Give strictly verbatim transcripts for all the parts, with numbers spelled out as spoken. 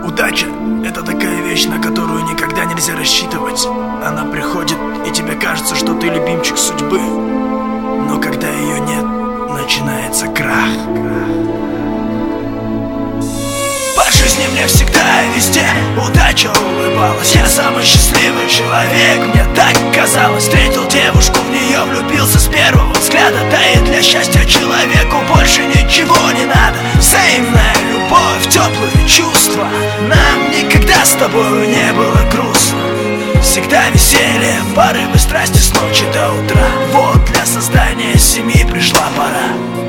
Удача — это такая вещь, на которую никогда нельзя рассчитывать. Она приходит, и тебе кажется, что ты любимчик судьбы. Но когда ее нет, начинается крах. По жизни мне всегда и везде удача улыбалась. Я самый счастливый человек, мне так казалось. Встретил девушку, в нее влюбился с первого взгляда. Да и для счастья человеку больше ничего не надо. Взаимная любовь, теплые чувства. Нам никогда с тобой не было грустно. Всегда веселье, порывы страсти с ночи до утра. Вот для создания семьи пришла пора.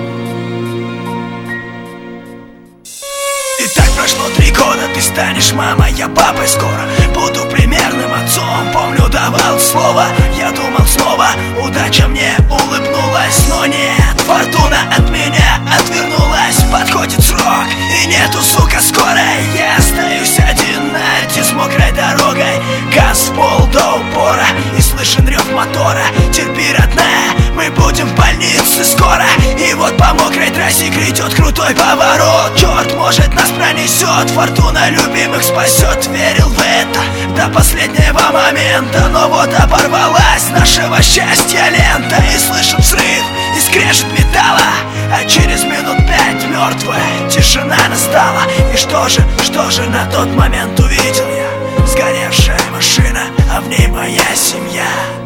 И так прошло три года, ты станешь мамой, я папой скоро. Буду примерным отцом, помню, давал слово. Я думал снова, удача мне улыбнулась. Но нет, фортуна от меня отвернулась. Подходит срок, и нету, сука, скорой. Я остаюсь один на эти с мокрой дорогой. Газ в пол до упора, и слышен рев мотора. Терпи, родная, мы будем в больнице скоро. И вот по мокрой трассе грядет крутой поворот. Черт, может, нас пронесет, фортуна любимых спасет. Верил в это до последнего момента. Но вот оборвалась нашего счастья лента. И слышен взрыв, и скрежет металла. А через минут пять мертвая тишина настала. И что же, что же на тот момент увидел я? Сгоревшая машина, а в ней моя семья.